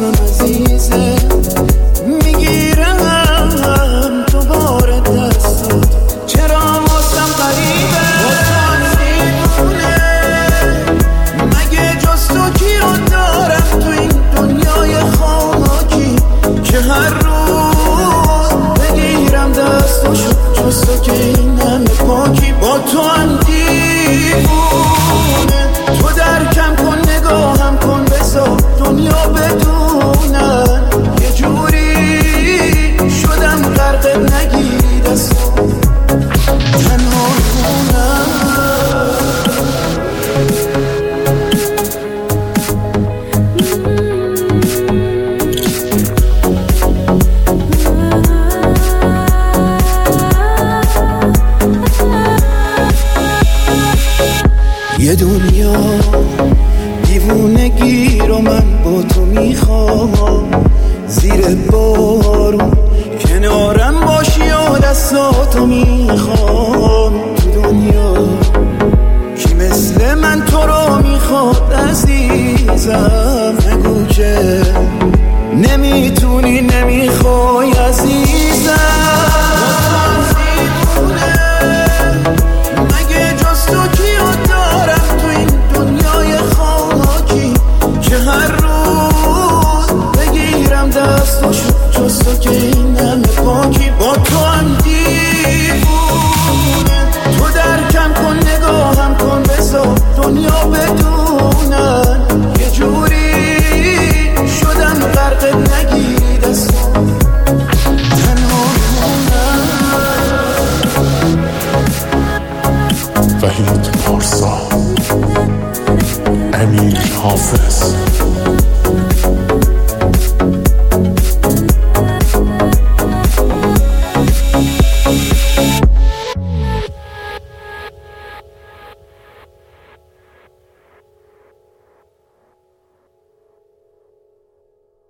بازم عزیزه میگیرم دوباره دستات چرا واسم غریبه واسم میدونه مگه جز تو کیو دارم تو این دنیای خاکی که هر روز بگیرم دستاشو جز تو که این همه پاکی با تو هم دیوونه تو درکم کن نگاهم کن بذار دنیا بدونن یه جوری شدم غرقت نگیری دستم تنها یه دنیا دیوونگی رو من با تو میخوام زیر بارون کنارم باشی و دستاتو میخوام تو دنیا کی مثل من تو رو میخواد عزیزم نگو که نمیتونی نمیخوای عزیزم مگه جز تو کیو دارم تو این دنیای خاکی که هر روز بگیرم دستاشو جز تو که این همه پاکی با تو هم دیوونه تو درکم کن نگاهم کن بذار دنیا بدونن یه جوری شدم غرقت نگیری دستم تنها وحید پارسا، امیر حافظ.